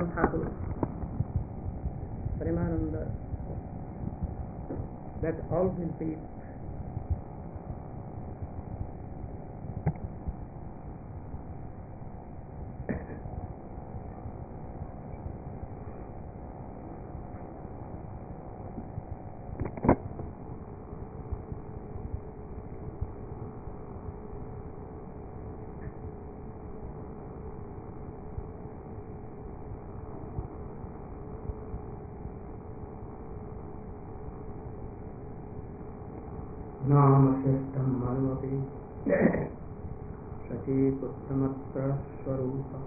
Bhaktivedanta Thakur, Premananda, that all will be नामश्रेष्ठं मनुमपि सचीपुत्रमत्र स्वरूपं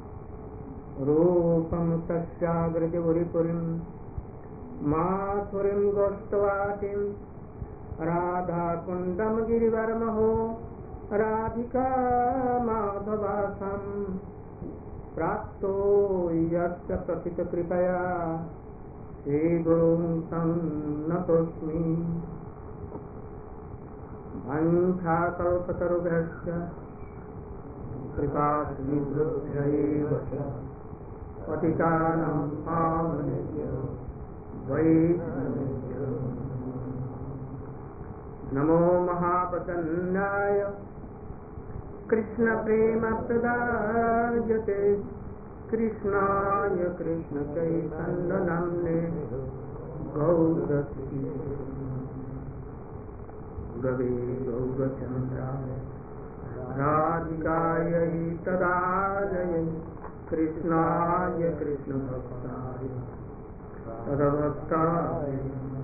रूपं तस्याग्रजपुरीपुरीं माथुरीं गोष्ठवाटीं राधाकुण्डं गिरिवरमहो राधिका माधवासं प्राप्तो यस्य प्रथितकृपया श्रीगुरुं तं नतोऽस्मि वंशाकल्पतरुभ्यश्च कृपासिन्धुभ्यैव च पतितानां पावनेभ्यो वैष्णवेभ्यो नमो महापतन्नाय कृष्णप्रेमप्रदायते कृष्णाय कृष्णचैतन्यनाम्ने गौरति गुरवे गौरचन्द्राय राधिकायै तदालये कृष्णाय कृष्णभक्ताय तदभक्ताय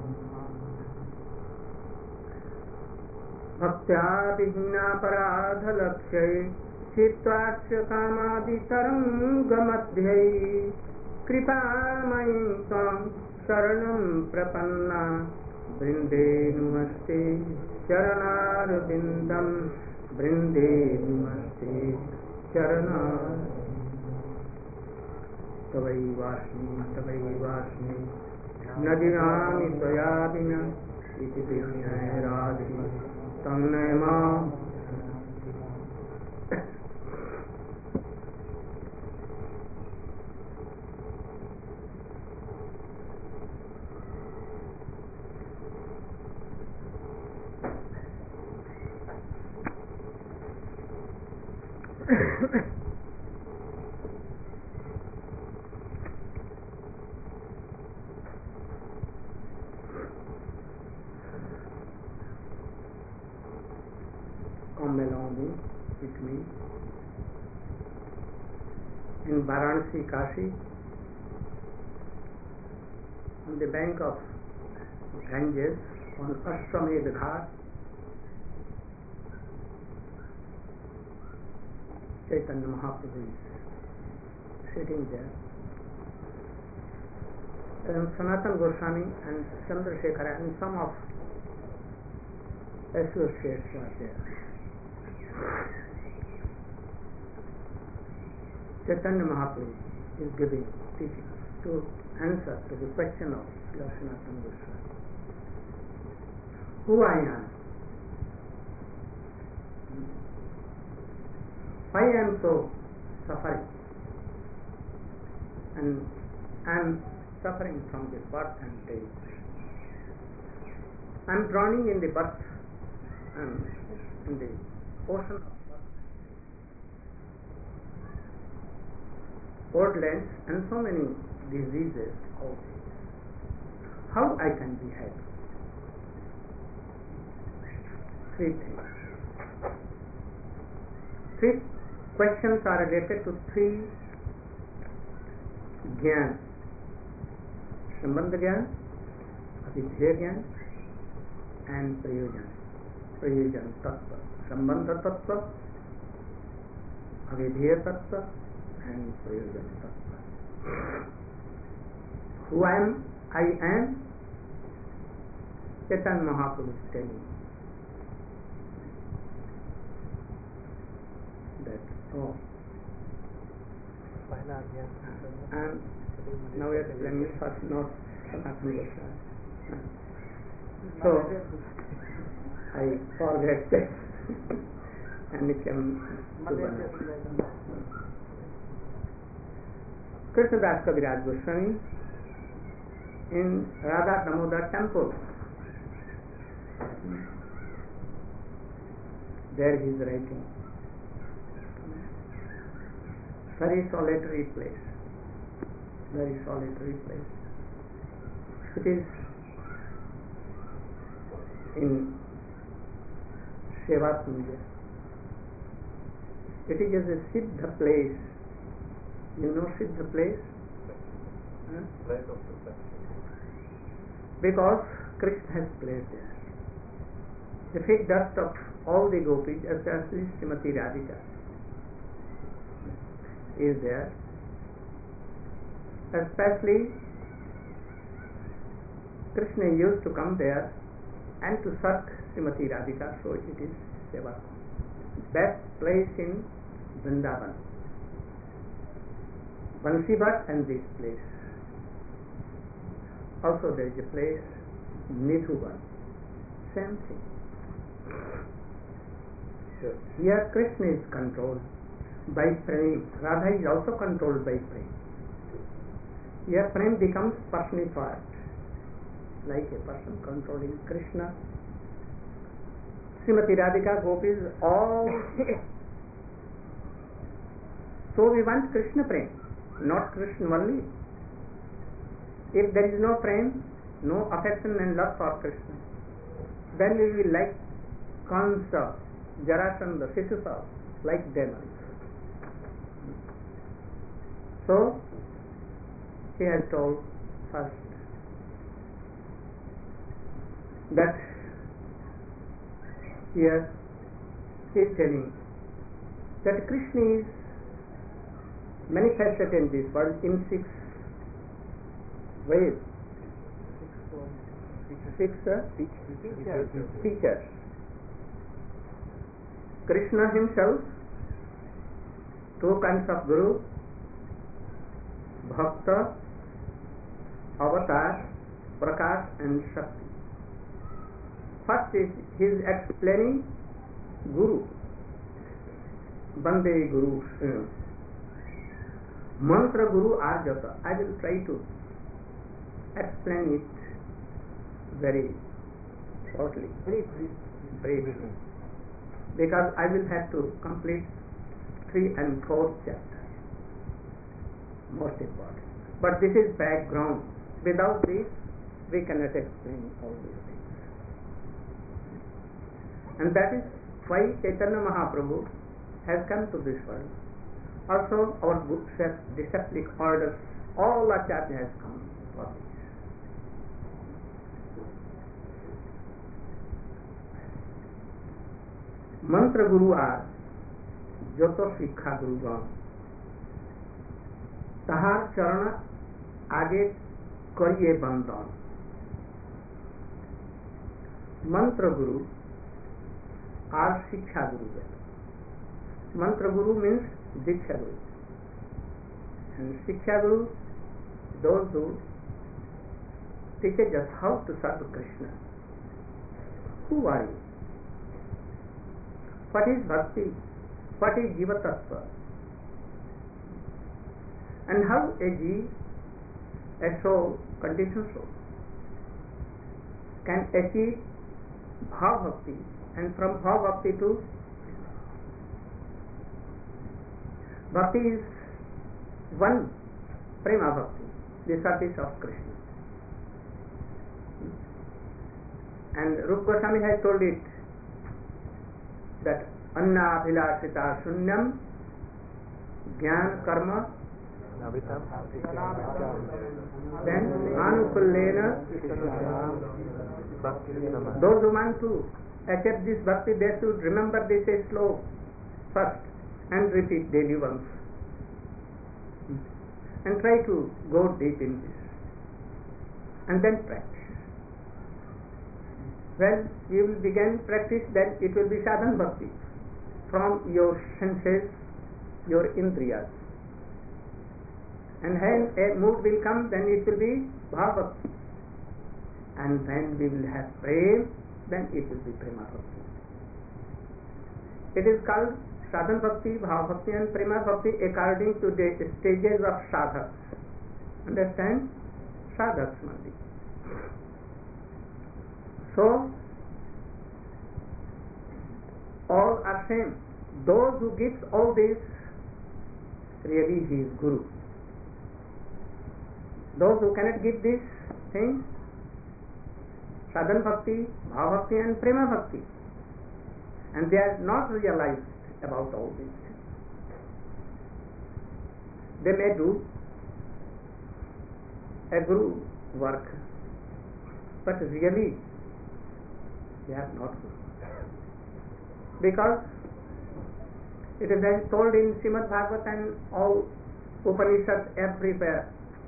भक्त्या विहीनापराधलक्ष्यै चित्वास्य कामादितरङ्गमध्ये कृपामयी त्वां शरणं प्रपन्ना वृन्दे नमस्ते चरणारविन्दं वृन्दे नमस्ते चरणार तवैवास्मि न जिनामि त्वया विना इति विज्ञाय राधे तं Namami Come along with me in Varanasi, Kashi, on the bank of Ganges, on Ashwamedh Ghat. Chaitanya Mahaprabhu is sitting there, and Sanatana Goswami and Chandrasekhara and some of associates are there. Chaitanya Mahaprabhu is giving teaching to answer to the question of Sanatana Goswami. Who I am? Why I am so suffering? And I am suffering from the birth and death. I am drowning in the birth and in the ocean of birth, old lands, and so many diseases also. How I can be happy? Three things. Three questions are related to three ज्ञान, संबंध ज्ञान, अभिधेय ज्ञान and प्रयोजन तत्व, संबंध तत्व, अभिधेय तत्व and प्रयोजन तत्व. Who I am, Chaitanya Mahaprabhu is telling that, oh, and now we are explaining first not Sanatana Goswami. So I forget that and it came to Krishnadas Kaviraj Goswami in Radha Damodar temple. There he is writing. Very solitary place. Very solitary place. It is in Sevasmaya. It is a Siddha place. You know Siddha place? Place of perfection. Because Krishna has placed there. The feet dust of all the gopis, especially Srimati Radhika, is there. Especially Krishna used to come there and to serve Srimati Radhika, so it is Seva. Best place in Vrindavan. Bansibat and this place. Also there is a place, Nidhuvan. Same thing. Sure. Here Krishna is controlled by Prem. Radha is also controlled by Prem. Here Prem becomes personified, like a person controlling Krishna. Srimati Radhika, gopis, all. So we want Krishna Prem, not Krishna only. If there is no Prem, no affection and love for Krishna, then we will like Kansa, Jarasandha, Shishupal, like demons. So he has told first that here he is telling that Krishna is manifested in this world in 6 ways. Six features. Krishna himself, 2 kinds of Guru, Bhakta, Avatar, Prakash and Shakti. First is he is explaining Guru, Bande Guru, Mantra Guru Arjata. I will try to explain it very shortly, briefly, because I will have to complete 3 and 4 chapters, most important. But this is background. Without this, we cannot explain all these things. And that is why Chaitanya Mahaprabhu has come to this world. Also, our books have disciplic orders, all Acharya has come for this. Mantra Guru are Joto Shikha Guru Gam. Tahar Charana Age Kariye Bandhan. Mantra Guru are Shiksha Guru. Mantra Guru means Diksha Guru. And Shiksha Guru, those who teach us how to serve Krishna. Who are you? What is Bhakti? What is Jiva Tattva? And how a soul, conditioned soul, can achieve Bhav Bhakti, and from Bhav Bhakti to Bhakti is one, Prema Bhakti, the service of Krishna. And Rupa Goswami has told it that Anna Abhilasita Shunyam Jnana Karma then Anukullena. Those who want to accept this bhakti, they should remember this slow first and repeat daily once, and try to go deep in this and then practice. When you will begin practice, then it will be sadhan bhakti from your senses, your indriyas. And when a mood will come, then it will be bhav bhakti. And when we will have prem, then it will be prema bhakti. It is called sadhana bhakti, bhava bhakti and prema bhakti according to the stages of sadhaks. Understand? Sadhaks only. So, all are same. Those who gives all this, really he is Guru. Those who cannot give these things, sadhana bhakti, bhava bhakti and prema bhakti, and they are not realized about all these things. They may do a Guru work, but really they are not Guru. Because it is as told in Srimad Bhagavatam and all Upanishads everywhere.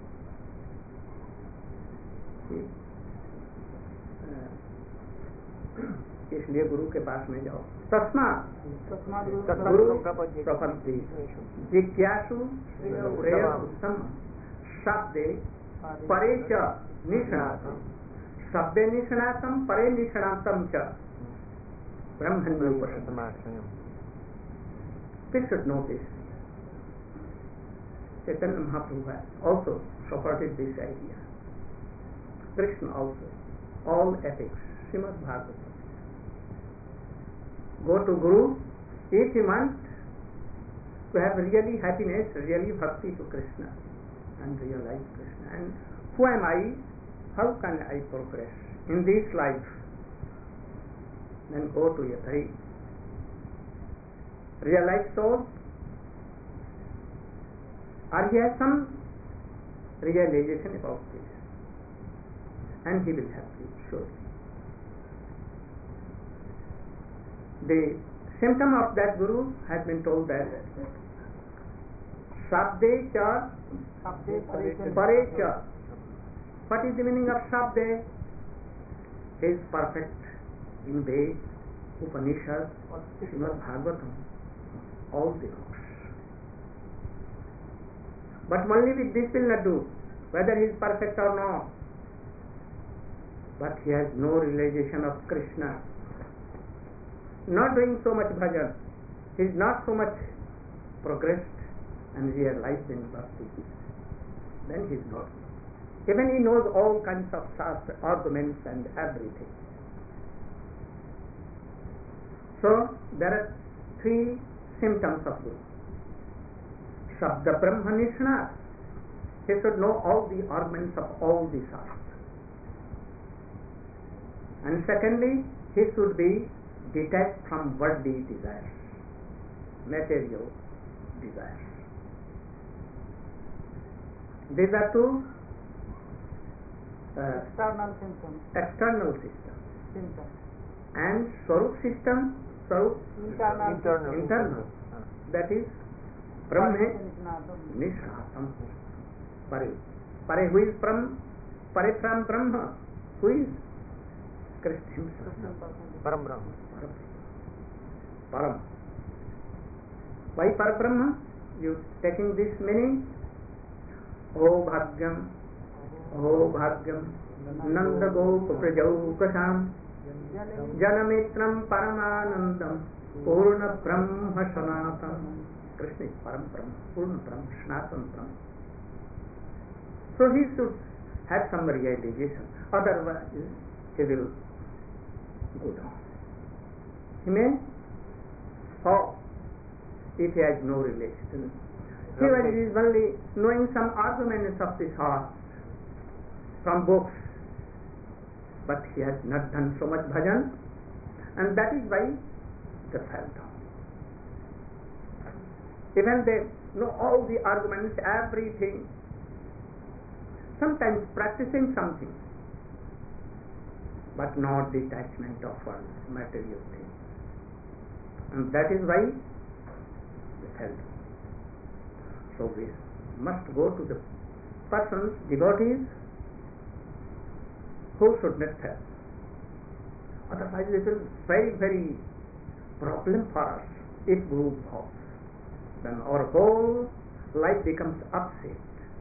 इसलिए गुरु के पास में जाओ. तस्मात् गुरु प्रपत्ति जिज्ञासु श्रेयोत्तम शब्दे परे च निष्णातम् शब्दे निष्णातम् परे निष्णातम् च ब्रह्मण्योपनिषत्. We should know this. Chaitanya Mahaprabhu has also supported this idea. Krishna also. All epics. Srimad Bhagavatam. Go to Guru if you want to have really happiness, really bhakti to Krishna and realize Krishna. And who am I? How can I progress in this life? Then go to Yatari. Realized soul, or he has some realization about this, and he will help you surely. The symptom of that Guru has been told that Sabde cha Pare cha. What is the meaning of Sabde? He is perfect in Ved, Upanishad, Srimad Bhagavatam, all the books. But only with this will not do, whether he is perfect or not. But he has no realization of Krishna. Not doing so much bhajan, he is not so much progressed and realized in bhakti. Then he is not. Even he knows all kinds of shastra, arguments and everything. So there are three symptoms of Guru. Shabda Brahma Nishnat. He should know all the arguments of all the shastras. And secondly, he should be detached from worldly desires, material desires. These are two external systems. And Swarup system, internal. That is Brahma Nishnatam Pare. Pare who is from Brahma? Who is Krishna himself? Param Brahma. Param. Why Parabrahma? You taking this meaning? O Bhagyam, Nanda Gopa Prajaukasam Janamitram Paramanandam Purna Brahma Sanatam. Krishna is Param Brahma, Purna Brahma, Sanatan Brahma. So he should have some realization, otherwise he will go down. He may fall if he has no relation. Even he is only knowing some arguments of this heart from books, but he has not done so much bhajan, and that is why they fell down. Even they know all the arguments, everything, sometimes practicing something, but not detachment of one material thing. And that is why they fell down. So we must go to the persons, devotees, who should not have. Otherwise it will be very, very problem for us if Guru falls. Then our whole life becomes upset.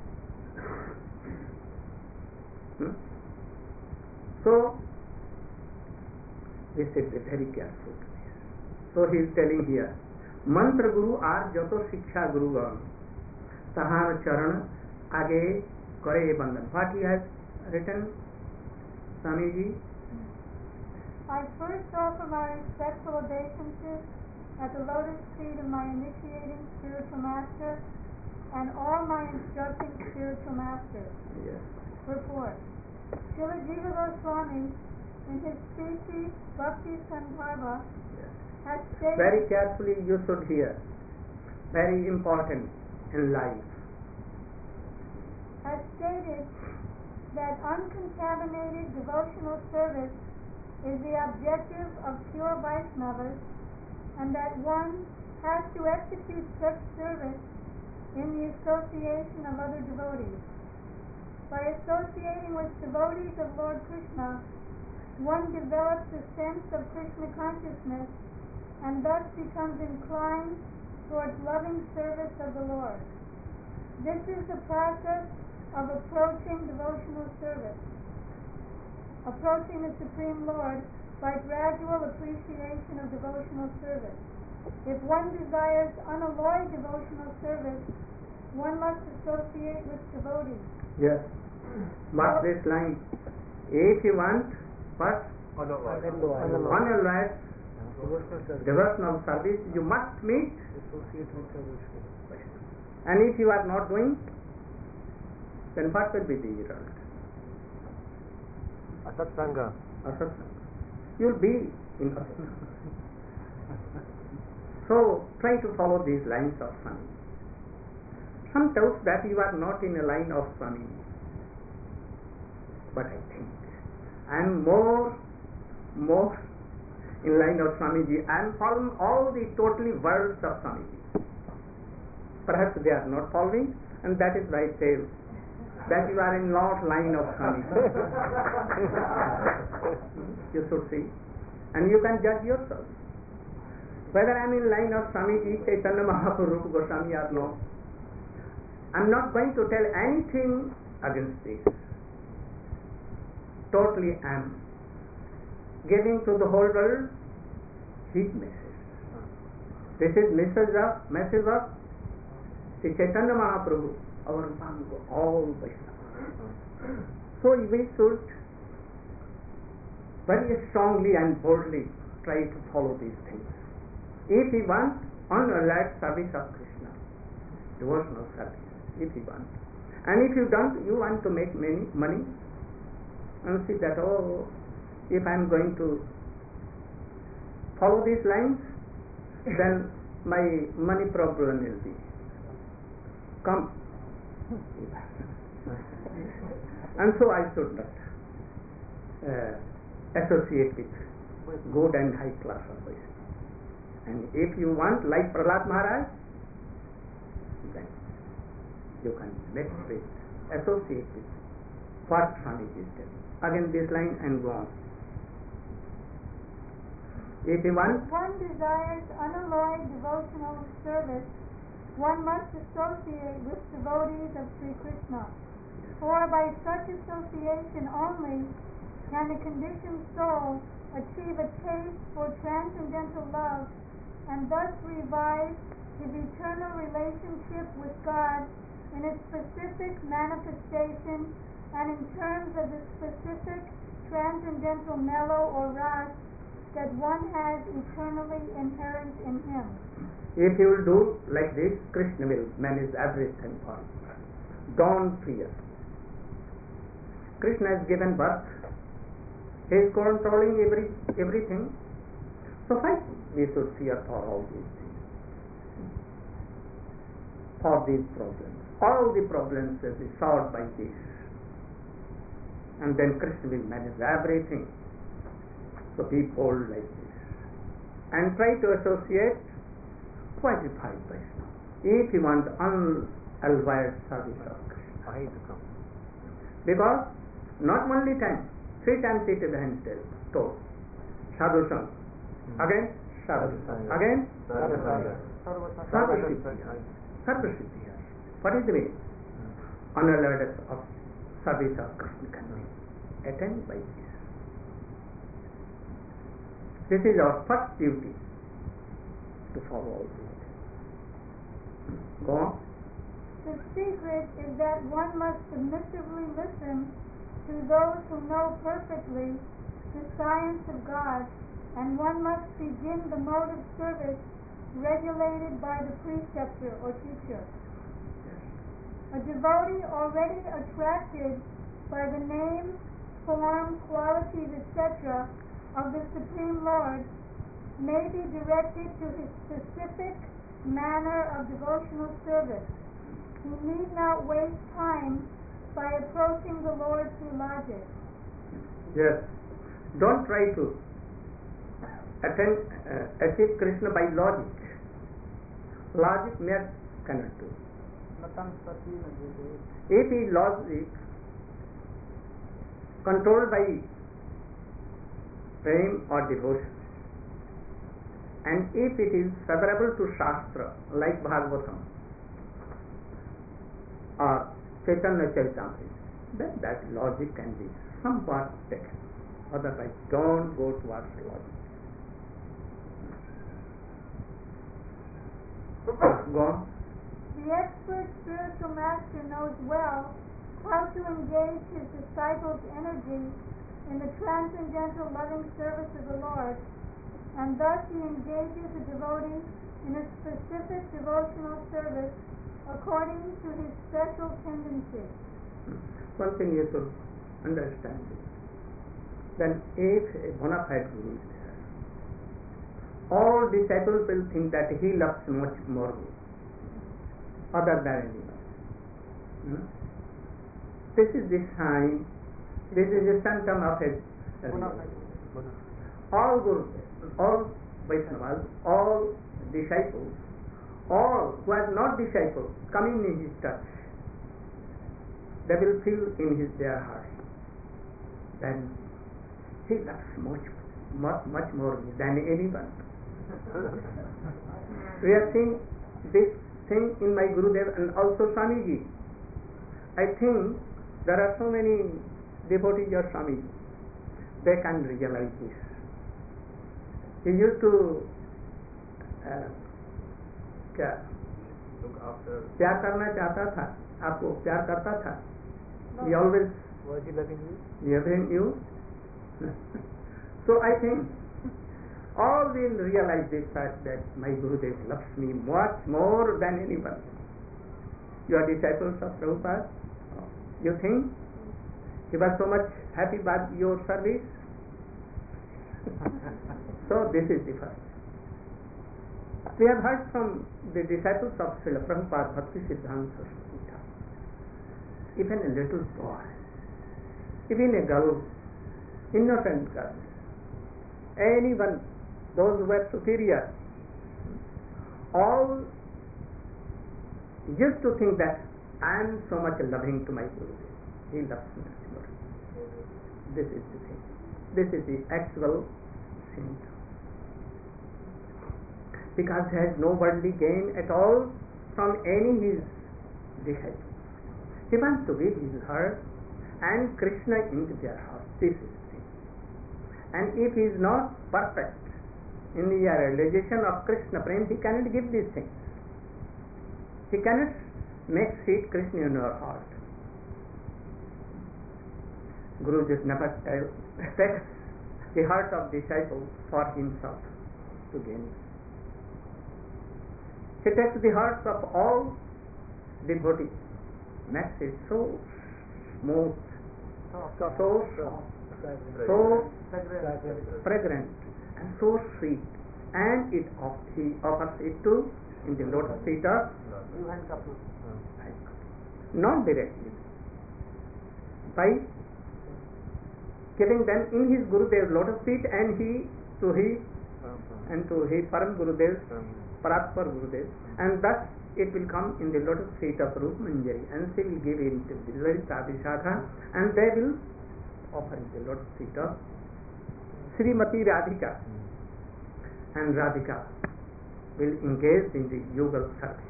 So we should be very careful to this. So he is telling here, मंत्र गुरु are जतो शिक्षा गुरुगण तहार चरण आगे करे बंदन. What he has written, Swamiji? I first offer my respectful obeisances at the lotus feet of my initiating spiritual master and all my instructing spiritual masters. Yes. Report. Srila Jiva Goswami, in his species Bhakti Sandarbha, Yes. has stated. Very carefully you should hear. Very important in life. Has stated that uncontaminated devotional service is the objective of pure Vaishnavas, and that one has to execute such service in the association of other devotees. By associating with devotees of Lord Krishna, one develops a sense of Krishna consciousness and thus becomes inclined towards loving service of the Lord. This is the process of approaching devotional service. Approaching the Supreme Lord by gradual appreciation of devotional service. If one desires unalloyed devotional service, one must associate with devotees. Yes. Mark this line. If you want what? Unalloyed devotional service, you must meet. And if you are not doing, then what will be the result? Asatsanga. You will be in asatsanga. So try to follow these lines of Swami. Some doubt that you are not in a line of Swami, but I think I am more in line of Swamiji. I am following all the totally words of Swamiji. Perhaps they are not following, and that is why I say that you are in not line of Swamiji. You should see, and you can judge yourself whether I am in line of Swamiji, Chaitanya Mahaprabhu, Rupa Goswami or no. I am not going to tell anything against this. Totally I am giving to the whole world his message. This is message of Sri Chaitanya Mahaprabhu, our Guru, all Vaishnavas. So we should very strongly and boldly try to follow these things. If we want unalloyed service of Krishna, devotional service, if you want, and if you don't, you want to make money, and see that, oh, if I am going to follow these lines, then my money problem will be come. And so I should not associate with good and high class of Vaishnava. And if you want, like Prahlad Maharaj, then you can mix with, associate with what Swamiji is telling. Again this line and go on. If you want, if one desires unalloyed devotional service, one must associate with devotees of Sri Krishna. For by such association only can the conditioned soul achieve a taste for transcendental love and thus revive his eternal relationship with God in a specific manifestation and in terms of the specific transcendental mellow or ras that one has eternally inherent in him. If you will do like this, Krishna will manage everything for you. Don't fear. Krishna has given birth. He is controlling everything. So why we should fear for all these things? For these problems. All the problems will be solved by this. And then Krishna will manage everything. So be bold like this. And try to associate qualified Vaishnava. If you want unalloyed service of Krishna. Because not only time, 3 times it is told. Sadhu Sangha. Again, Sadhu Sangha. Again, Sadhu Sangha. Sarva Siddhi. What is the meaning? Unalloyed of service of Krishna can be attained by this. This is our first duty, to follow all these things. Go on. The secret is that one must submissively listen to those who know perfectly the science of God, and one must begin the mode of service regulated by the preceptor or teacher. A devotee already attracted by the name, form, qualities, etc. of the Supreme Lord may be directed to his specific manner of devotional service. He need not waste time by approaching the Lord through logic. Yes. Don't try to achieve Krishna by logic. Logic mere cannot do. If is logic controlled by prem or devotion, and if it is favorable to Shastra like Bhagavatam or Chaitanya Charitamrita, then that logic can be somewhat taken. Otherwise, don't go towards logic. Go on. The expert spiritual master knows well how to engage his disciples' energy in the transcendental loving service of the Lord, and thus he engages a devotee in a specific devotional service according to his special tendency. One thing you should understand is, then if a bona fide guru is there, all disciples will think that he loves much more other than anyone. This is the sign, this is the symptom of a all gurus, all Vaishnavas, all disciples, all who are not disciples coming in his touch, they will feel in their heart that he loves much more than anyone. We have seen this thing in my Gurudev and also Swamiji. I think there are so many devotees of Swamiji, they can realize this. He used to look after. प्यार करना चाहता था, आपको प्यार करता था. He always Was he loving you? loving you. So I think all will realize this fact that my Gurudev loves me much more than anyone. You are disciples of Prabhupada. You think he was so much happy by your service? So this is the first. We have heard from the disciples of Srila Prabhupada, Bhakti Siddhanta Saraswati Thakur. Even a little boy, even a girl, innocent girl, anyone, those who were superior, all used to think that I am so much loving to my Guru. He loves me much more. This is the thing. This is the actual symptom. Because he has no worldly gain at all from any his disciples. He wants to give his heart and Krishna into their heart. This is the thing. And if he is not perfect in the realization of Krishna Prem, he cannot give these things. He cannot make sweet Krishna in your heart. Guru just never takes the heart of disciples for himself to gain. He takes the hearts of all devotees, makes it so smooth, so fragrant, and so sweet, and he offers it to in the lotus feet of not directly, by giving them in his Gurudev's lotus feet, and to his Param Gurudev's Paratpar Gurudev, and thus it will come in the lotus feet of Rup Manjari, and she will give it to Vilalita Vishakha, and they will offer the lotus feet of Srimati Radhika, and Radhika will engage in the Yugal service.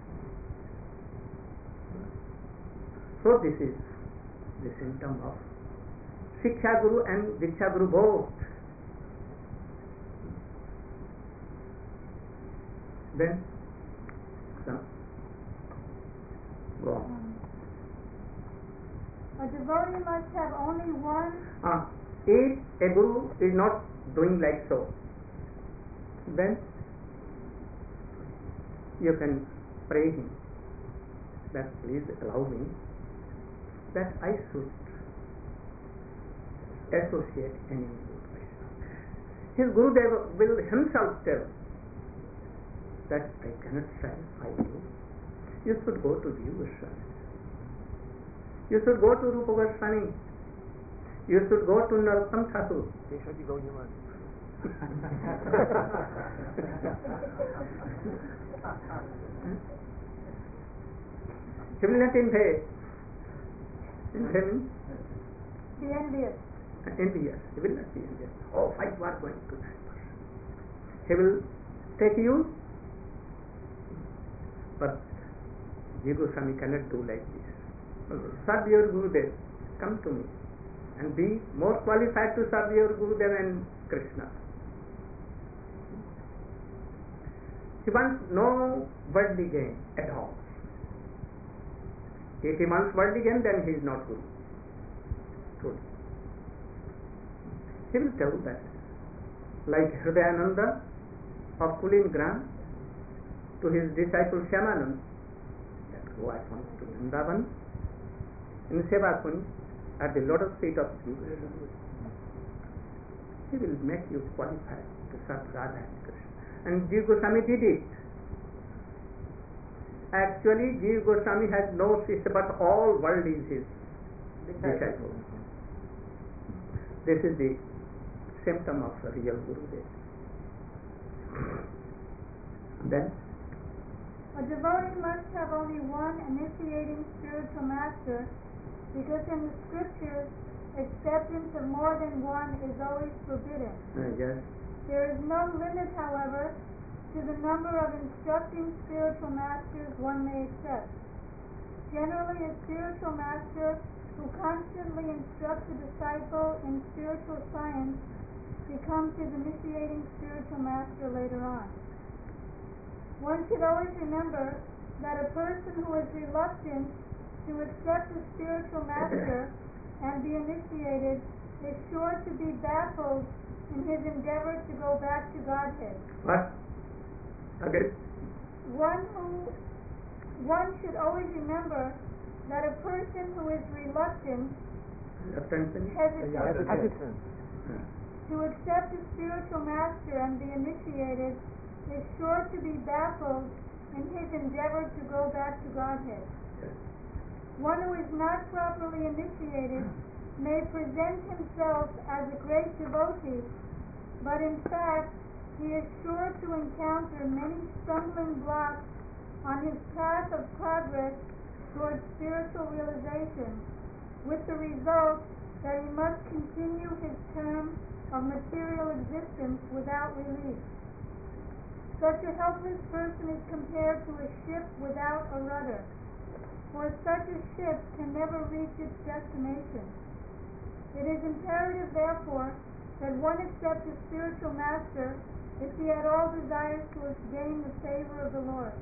So this is the symptom of Shiksha Guru and Diksha Guru both. Then Go on. A devotee must have only one. If a guru is not doing like so, then you can pray him that please allow me that I should associate any Guru Vaishnava. His Gurudeva will himself tell that I cannot satisfy you. You should go to Jiva Goswami. You should go to Rupa Goswami. You should go to Narottam Thakur. He will not invade. Be envious. Envious. He will not be envious. Oh, why you are going to that person? He will take you, but Jiva Goswami cannot do like this. Serve your Gurudev. Come to me and be more qualified to serve your Gurudev and Krishna. He wants no worldly gain at all. If he wants worldly gain, then he is not Guru. Truly. He will tell that. Like Hridayananda of Kulin Gram to his disciple Shyamanand, that go at once to Vrindavan in Seva Kund at the lotus feet of Jesus. He will make you qualified to serve Radha and Krishna. And Jiva Goswami did it. Actually, Jiva Goswami has no sister, but all world is his disciple. This is the symptom of a real Gurudev. Then? A devotee must have only one initiating spiritual master, because in the scriptures, acceptance of more than one is always forbidden. Yes. There is no limit, however, to the number of instructing spiritual masters one may accept. Generally, a spiritual master who constantly instructs a disciple in spiritual science becomes his initiating spiritual master later on. One should always remember that a person who is reluctant to accept a spiritual master and be initiated is sure to be baffled in his endeavor to go back to Godhead. What? Okay. One should always remember that a person who is reluctant, hesitant to accept a spiritual master and be initiated is sure to be baffled in his endeavor to go back to Godhead. One who is not properly initiated may present himself as a great devotee, but in fact he is sure to encounter many stumbling blocks on his path of progress towards spiritual realization, with the result that he must continue his term of material existence without relief. Such a helpless person is compared to a ship without a rudder, for such a ship can never reach its destination. It is imperative, therefore, that one accept a spiritual master if he at all desires to gain the favor of the Lord.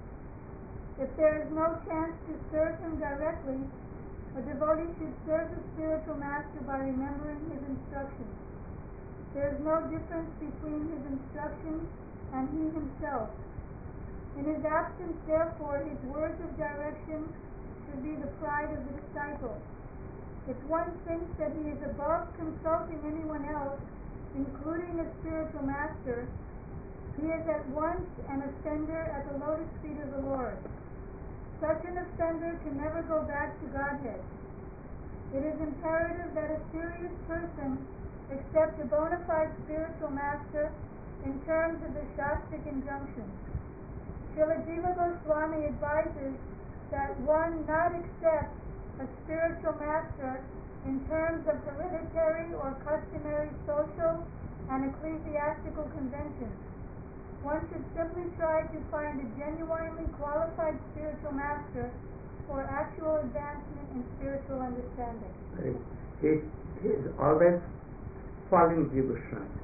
If there is no chance to serve him directly, a devotee should serve the spiritual master by remembering his instructions. There is no difference between his instructions and he himself. In his absence, therefore, his words of direction should be the pride of the disciple. If one thinks that he is above consulting anyone else, including a spiritual master, he is at once an offender at the lotus feet of the Lord. Such an offender can never go back to Godhead. It is imperative that a serious person accept a bona fide spiritual master in terms of the Shastric injunctions. Srila Jiva Goswami advises that one not accept a spiritual master in terms of hereditary or customary social and ecclesiastical conventions. One should simply try to find a genuinely qualified spiritual master for actual advancement in spiritual understanding. He is always following Jiva Goswami.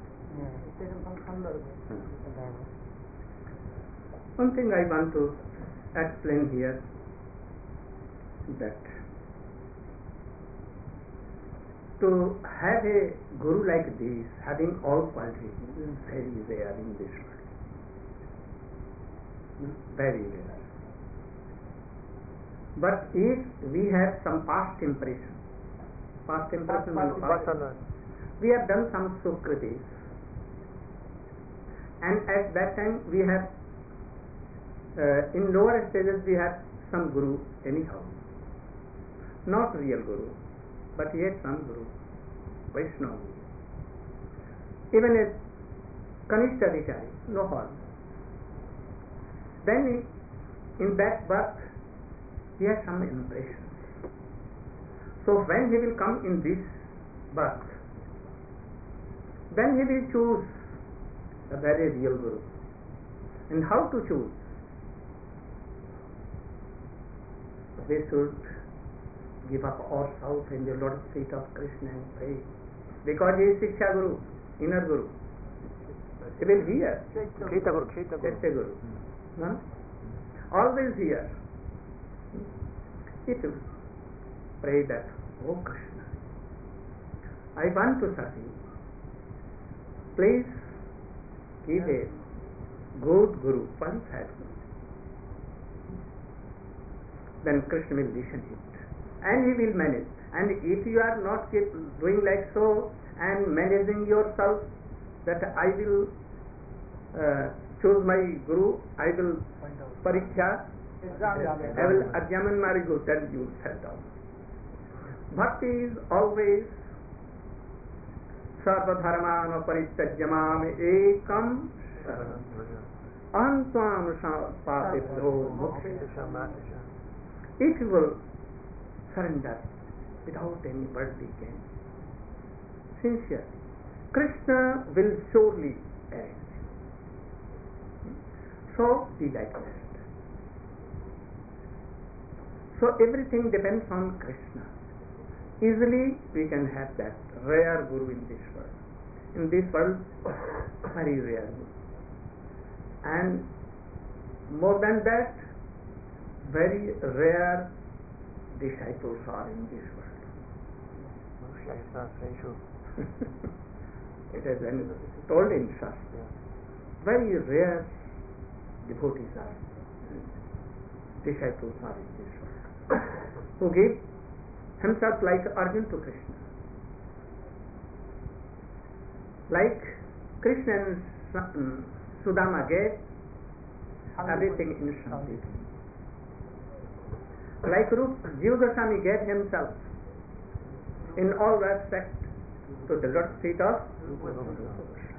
One thing I want to explain here, that to have a guru like this, having all qualities, is very rare in this world. Very rare. But if we have some past impression we have done some sukritis, and at that time we have in lower stages we have some guru anyhow, not real guru, but yet some guru, Vaishnava guru, even a Kanishta Adhikari, no harm. Then in that birth he has some impressions. So when he will come in this birth, then he will choose a very real guru. And how to choose? We should give up ourselves in the lotus feet of Krishna and pray, because he is Shiksha Guru, inner Guru. He will hear. Chaitya Guru. No? Always hear. It will pray that, oh Krishna, I want to serve you. Please give a good Guru, qualified Guru. Then Krishna will listen to it, and he will manage. And if you are not doing like so and managing yourself, that I will choose my Guru, I will pariksha, I will examine my Guru, then you will set down. Bhakti is always sarva dharmana parityajya mam ekam aham tvam sapatibhyo moksha. If you will surrender without any worldly gain, sincere, Krishna will surely arrange. So be like that. So everything depends on Krishna. Easily we can have that rare Guru in this world. In this world, very rare Guru. And more than that, very rare disciples are in this world. It has been told in Shastra. Very rare devotees are, disciples are in this world, who give himself like Arjuna to Krishna. Like Krishna and Sudama gave everything in Shanti. Like Jiva Goswami gave himself in all respect to the lotus feet of Rupa Goswami.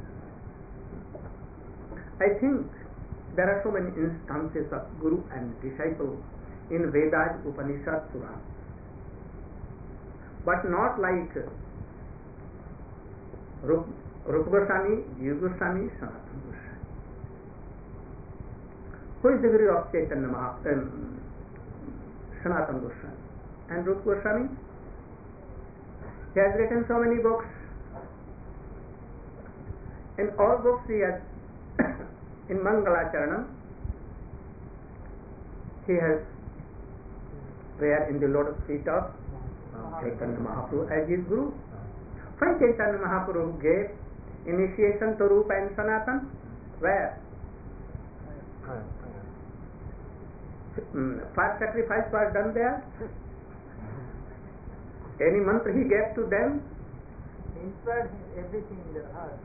I think there are so many instances of Guru and disciple in Vedas, Upanishad, Purana, but not like Rupa Goswami, Jiva Goswami, Sanatana Goswami. Who is the Guru of Chaitanya Mahaprabhu? Sanatana Goswami. And Rupa Goswami? He has written so many books. In all books he has, in Mangalacharanam, he has prayer in the lotus feet of Chaitanya Mahaprabhu as his Guru. Why Chaitanya Mahaprabhu gave initiation to Rupa and Sanatan? Where? First sacrifice was done there. Any mantra he gave to them, inspired everything in their heart.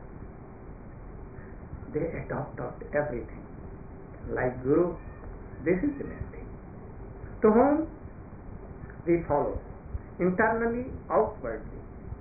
They adopted everything. Like Guru, this is the main thing. To whom we follow, internally, outwardly,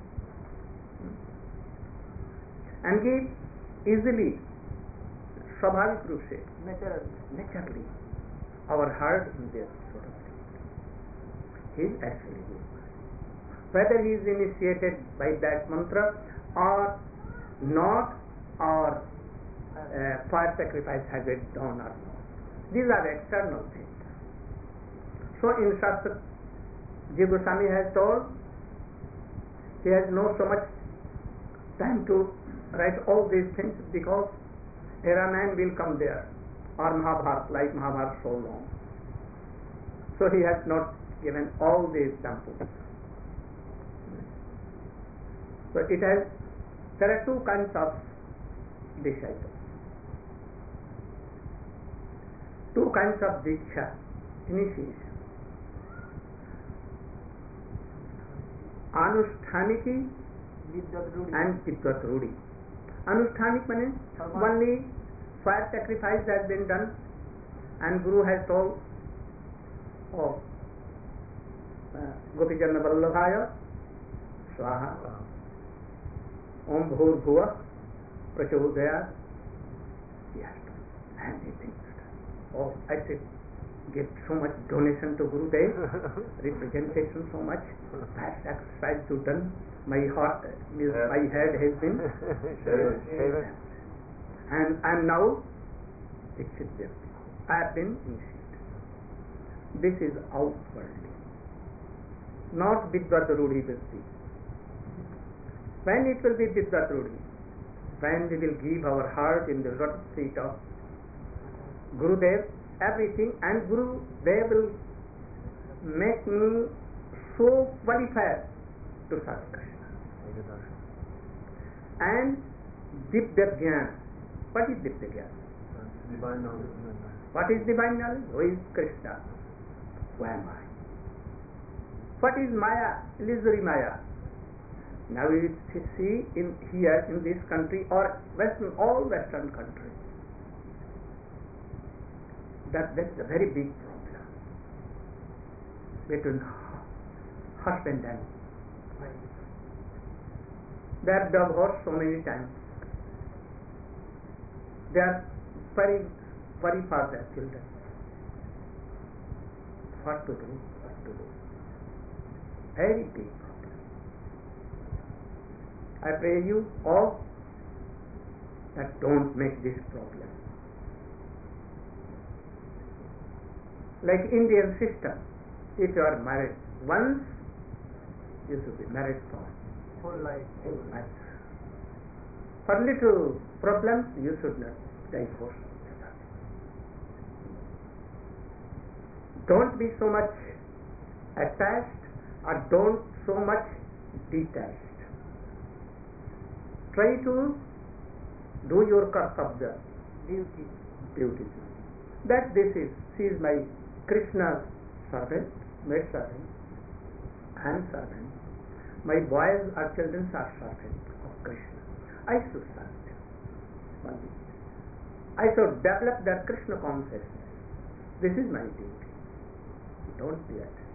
and give easily, swabhavik रूप से, naturally, our heart in this sort of thing. He is actually Guru. Whether he is initiated by that mantra or not, or fire sacrifice has it done or not. These are external things. So in Shastra, Jiva Goswami has told, he has not so much time to write all these things, because a Ramayana will come there, or Mahabharata, like Mahabharata so long. So he has not given all these samples. So there are two kinds of disciples, two kinds of diksha, initiation. Anushthaniki and Vidvat Rudi. Anushthanik means only fire sacrifice has been done and Guru has told, oh, Gopijanna Vallabhaya Swaha Om Bhur Bhuva Prachodaya. He has to, and he thinks, oh, I should give so much donation to Gurudev, representation so much, fire sacrifice to done, my heart, my head has been and I am now Dikshit. I have been initiated. This is outwardly, not Vidvat Rudi will be. When it will be Vidvat Rudi? When we will give our heart in the lotus feet of Gurudev, everything, and Gurudev will make me so qualified to serve Krishna. And Divya Jnana. What is Divya Jnana? Divine knowledge. What is divine knowledge? Who is Krishna? Who am I? What is Maya? Illusory Maya. Now we see here in this country or all Western countries, that's a very big problem between husband and wife. They are divorced so many times. They are very for their children. What to do? Very big problem. I pray you all that don't make this problem. Like Indian system, if you are married once, you should be married for Whole life. For little problems, you should not divorce. Don't be so much attached or don't so much detached. Try to do your kartavya, duty. That she is my Krishna servant, maid servant, and servant. My boys or children are servants of Krishna. I should serve them. I should develop their Krishna consciousness. This is my duty. Don't be attached.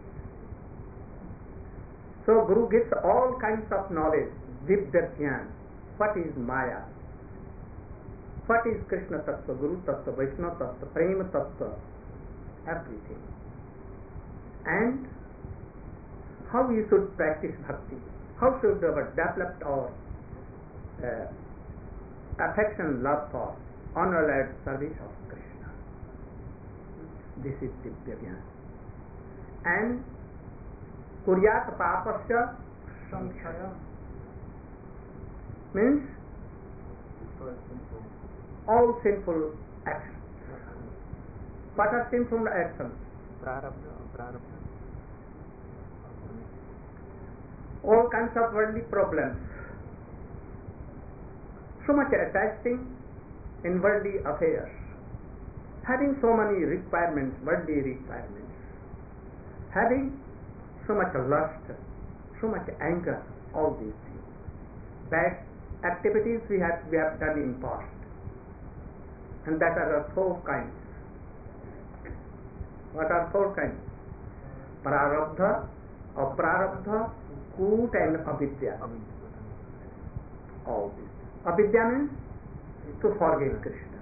So Guru gives all kinds of knowledge, Divya Jnana. What is Maya? What is Krishna Tattva, Guru Tattva, Vaishnava Tattva, Prema Tattva, everything. And how you should practice bhakti, how should we develop our affection, love for, honor-led service of Krishna. This is Divya Jnana. And Kuryat Papasya Samshaya means all sinful actions. What are sinful actions? Prarabdha. All kinds of worldly problems. So much attaching in worldly affairs. Having so many requirements, worldly requirements. Having so much lust, so much anger, all these things. Bad activities we have done in past. And that are 4 kinds. What are 4 kinds? Prarabdha, Aprarabdha, Kut and Avidya. All these. Avidya means to forget Krishna.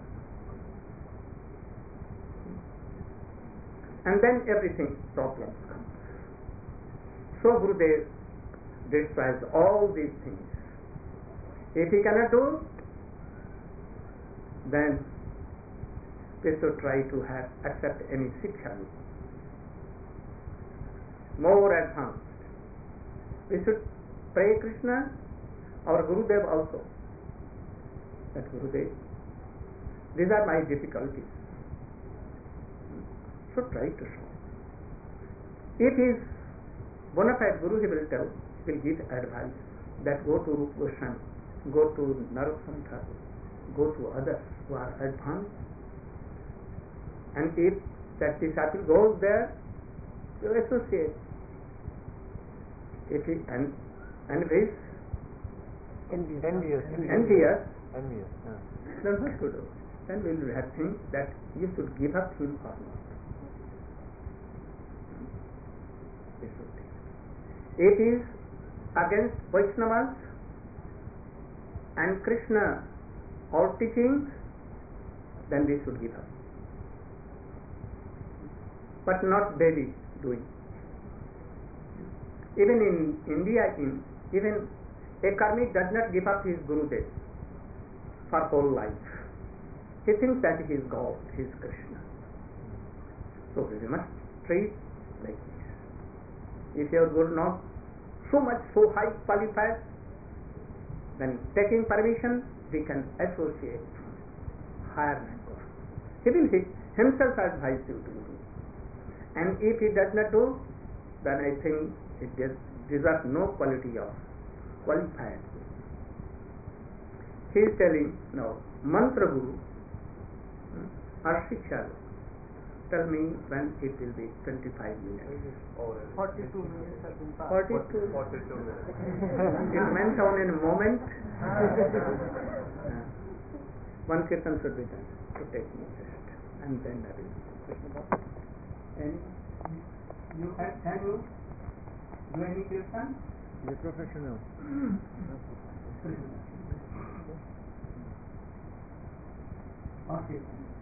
And then everything, problems come. So Gurudev describes all these things. If he cannot do, then we should try to accept any Shiksha. More advanced. We should pray Krishna, our Gurudev also. That Gurudev, these are my difficulties. So try to solve. If he is bona fide Guru, he will tell, he will give advice that go to Rupa Goswami, go to Narottam Thakur, go to others who are advanced. And if that disciple goes there, you associate. If he and if he is Envious. envious, Yeah. then what to do? Then we will have think that you should give up him or not. We should think. It is against Vaishnavas and Krishna or teachings, then we should give up. But not daily doing. Even in India, even a karmic does not give up his Gurudev for whole life. He thinks that he is God, he is Krishna. So we must treat like this. If your Guru not so high qualified, then taking permission, we can associate higher rank of. He will himself advise you to do. And if he does not do, then I think it deserves no quality of qualified. He is telling now, Mantra Guru or Shiksha Guru. Tell me when it will be 25 minutes. 42 minutes have been passed. 42. 42 minutes. It went on in a moment. One kirtan should be done to take me rest. And then I will. And you can you do any kirtan? You're professional. Okay.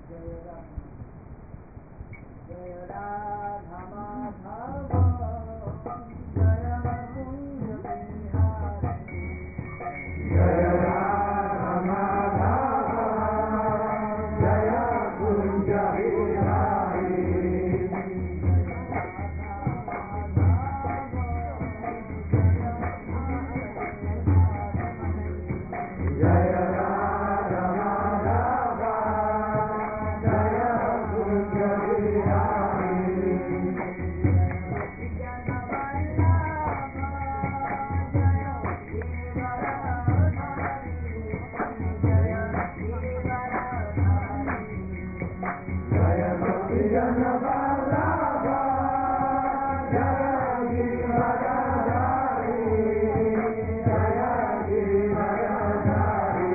Jaya Radha Madhava, Jaya Kunja Bihari. Jaya Radha Madhava, Jaya Kunja Bihari. Jaya Radha Madhava, Jaya Kunja Bihari. Jaya Jana Vallabha, Jaya Giridharadhari, Jaya Giridharadhari.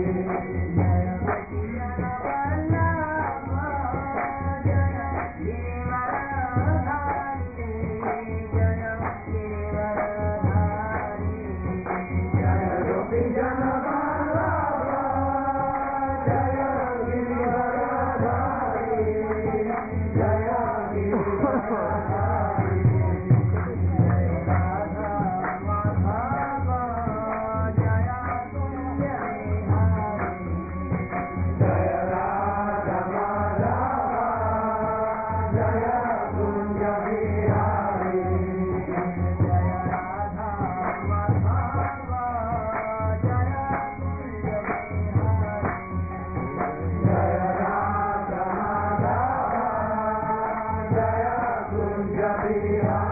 Jaya Gopi Jana Vallabha, Jaya Giridharadhari, Jaya Giridharadhari. Radha Madhava, Jaya Kunja Bihari. Jaya Radha Madhava, Jaya Kunja Bihari. Jaya Radha Madhava, Jaya Kunja Bihari. Jaya Radha Madhava, Jaya Kunja Bihari.